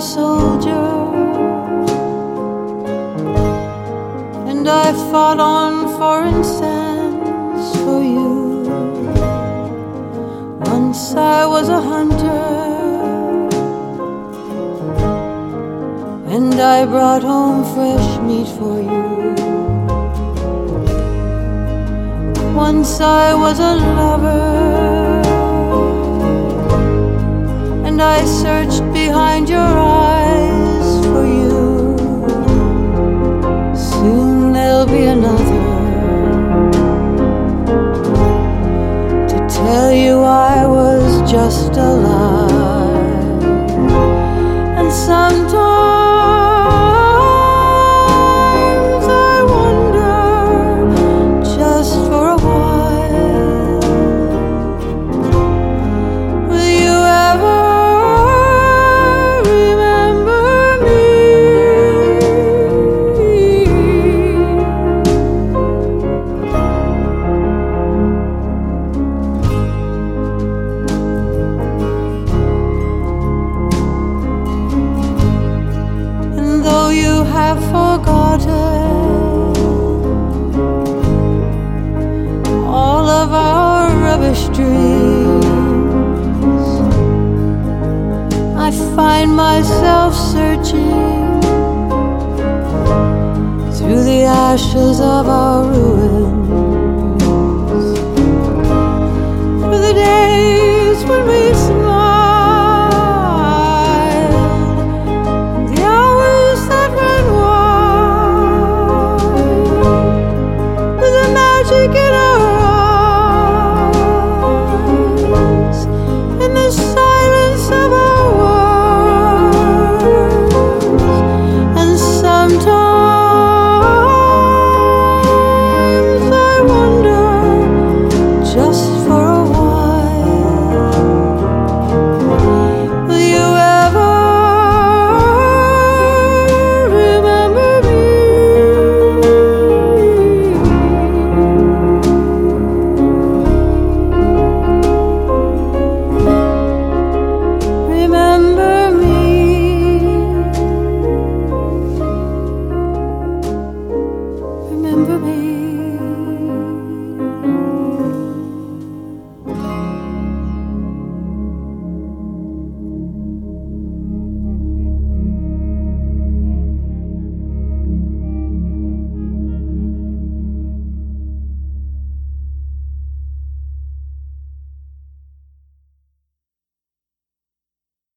soldier, and I fought on foreign sands for you. Once I was a hunter, and I brought home fresh meat for you. Once I was a lover, and I searched behind your eyes for you. Soon there'll be another to tell you I was just a lie. And sometimes I wonder, just for a while, will you ever remember me? And though you have forgotten all of our rubbish dreams, I find myself searching through the ashes of our ruins for the day